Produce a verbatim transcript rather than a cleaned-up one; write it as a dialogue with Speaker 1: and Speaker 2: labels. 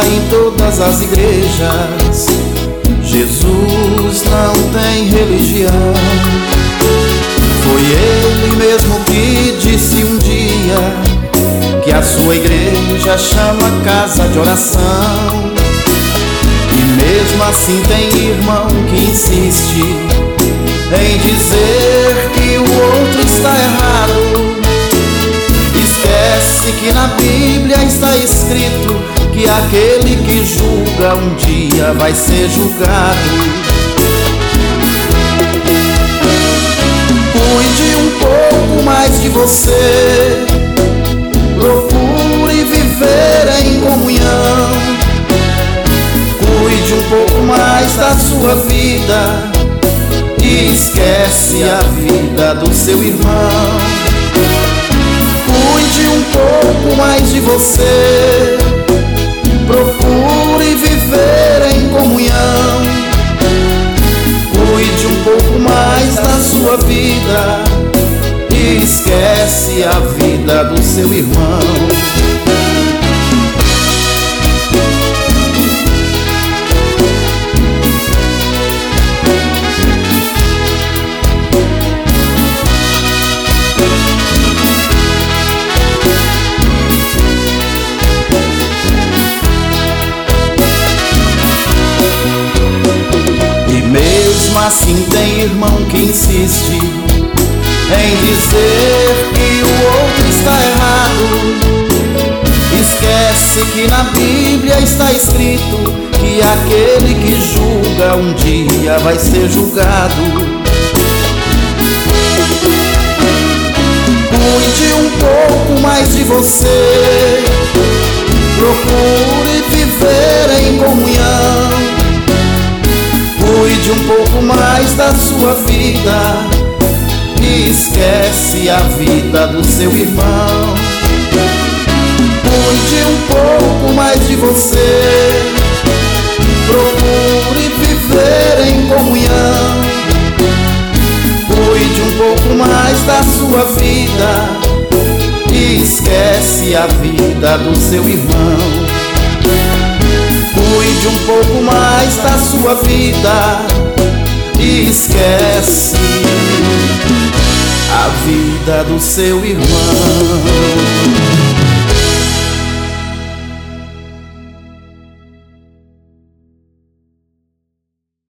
Speaker 1: em todas as igrejas. Jesus não tem religião. Foi Ele mesmo que disse um dia que a sua igreja chama casa de oração. E mesmo assim tem irmão que insiste em dizer que o outro está errado. Esquece que na Bíblia está escrito que aquele que julga um dia vai ser julgado. Cuide um pouco mais de você, procure viver em comunhão. Cuide um pouco mais da sua vida e esquece a vida do seu irmão. Cuide um pouco mais de você, procure viver em comunhão. Cuide um pouco mais da sua vida e esquece a vida do seu irmão. Mesmo assim tem irmão que insiste em dizer que o outro está errado. Esquece que na Bíblia está escrito que aquele que julga um dia vai ser julgado. Cuide um pouco mais de você, procure viver em comunhão. Cuide um pouco mais da sua vida e esquece a vida do seu irmão. Cuide um pouco mais de você, procure viver em comunhão. Cuide um pouco mais da sua vida e esquece a vida do seu irmão. Cuide um pouco mais da sua vida e esquece a vida do seu irmão.